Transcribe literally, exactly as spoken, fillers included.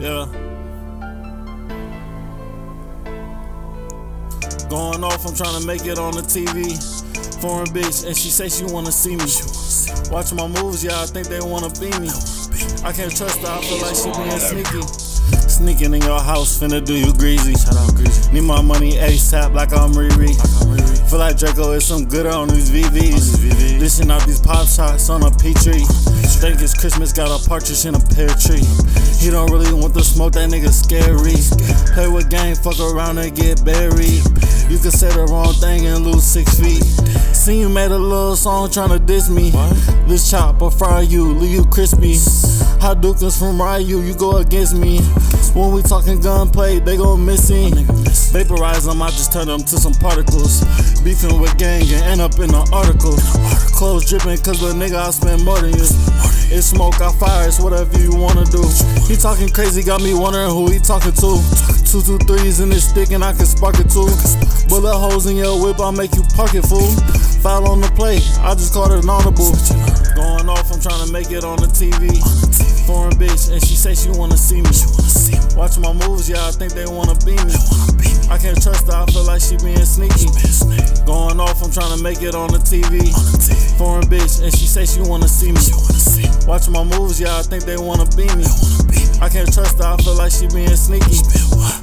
Yeah. Going off, I'm trying to make it on the T V. Foreign bitch, and she say she wanna see me. Watching my moves, yeah, I think they wanna be me. I can't trust her, I feel like she being sneaky. Sneaking in your house, finna do you greasy. Shout out greasy. Need my money ASAP like I'm Riri. Feel like Draco is some gooder on these V Vs. Dishing out these pop shots on a Petrie. Think it's Christmas, got a partridge in a pear tree. He don't really want the smoke, that nigga scary. Play with gang, fuck around and get buried. You can say the wrong thing and lose six feet. Seen you made a little song tryna diss me. This chop will fry you, leave you crispy. Hot Dukins from Ryu, you go against me. When we talking gunplay, they gon' miss me. Vaporize them, I just turn them to some particles. Beefing with gang and end up in an article. Clothes dripping cause the nigga I spend more than you. It's smoke, I fire, it's whatever you wanna do. He talking crazy, got me wondering who he talking to. Two, two, threes in this stick and I can spark it too. Bullet holes in your whip, I'll make you park it, fool. Foul on the plate, I just called it an audible. Going off, I'm trying to make it on the T V. Foreign bitch, and she say she wanna see me. Watching my moves, yeah, I think they wanna be me. I can't trust her, I feel like she being sneaky. Going off, I'm trying to make it on the T V. Foreign bitch, and she say she wanna see me. Watching my moves, yeah, I think they wanna be me. I can't trust her, I feel like she being sneaky.